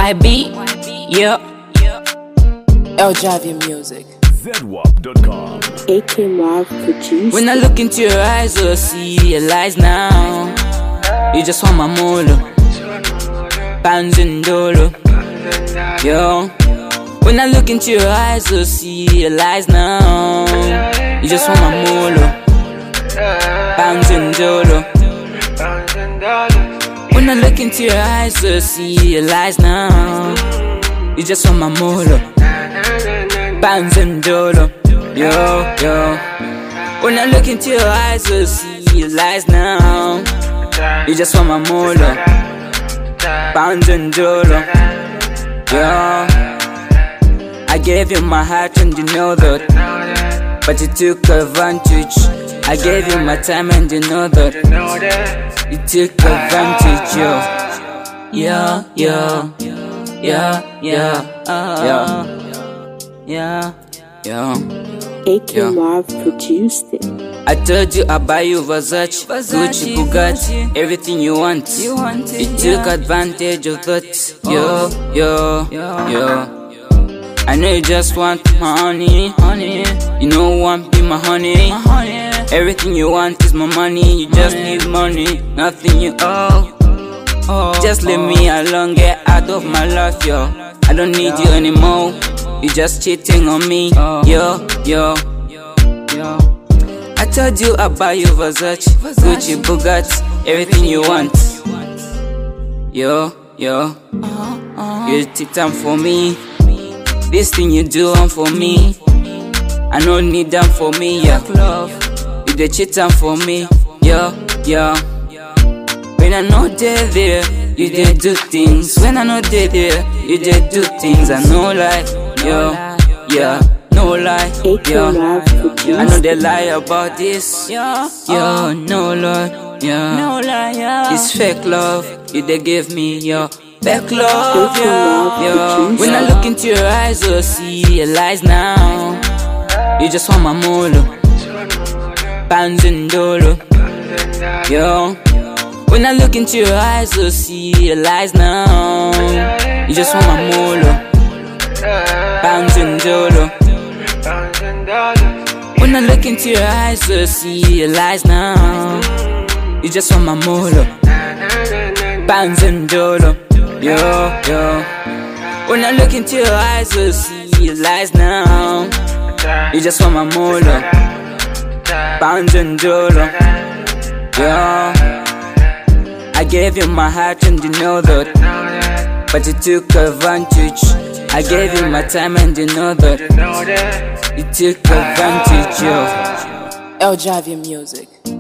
YB, yeah. L-Javi Music. ZWAP.com. AK Marv produced. When I look into your eyes, I see your lies now. You just want my molo, pounds and dollar, yo. When I look into your eyes, I see your lies now. You just want my molo, pounds and dollar. When I look into your eyes, I see your lies now. You just want my molo, pounds and dollar, yo, yo. When I look into your eyes, I see your lies now. You just want my molo, pounds and dollar, yo. I gave you my heart and you know that, but you took advantage. I gave you my time and you know that, you took advantage, yo. Yeah, yeah, yeah, yeah, yeah, yeah. AK Marv produced it. I told you I buy you Versace, Gucci, Bugatti, everything you want. You took advantage of that, yo, yo, yo. I know you just want my honey. You know want be my honey. Everything you want is my money. You just need money, nothing you owe. Just leave me alone, get out of my life, yo. I don't need you anymore. You just cheating on me, yo, yo, yo. I told you I buy you Versace, Gucci, Bugatti, everything you want, yo, yo. You take time for me. This thing you do on for me, I don't need them for me, yeah. You dey cheat on for me, yeah, yeah. When I know they're there, you dey do things. When I know they're there, you dey do things. I know lie, yeah, yeah. No lie, yeah. I know they lie about this, yeah, no lie, yeah. It's fake love, you they give me, yeah. Back love, yeah. When I look into your eyes, I see your lies now. You just want my molo, pounds and dollar, yo. When I look into your eyes, I see your lies now. You just want my molo, pounds and dollar. When I look into your eyes, I see your lies now. You just want my molo, pounds and dollar. Yo, yo. When I look into your eyes, I see your lies now. You just want my molo, pounds and dollar, yo. I gave you my heart and you know that, but you took advantage. I gave you my time and you know that, you took advantage, yo. L-Javi Music.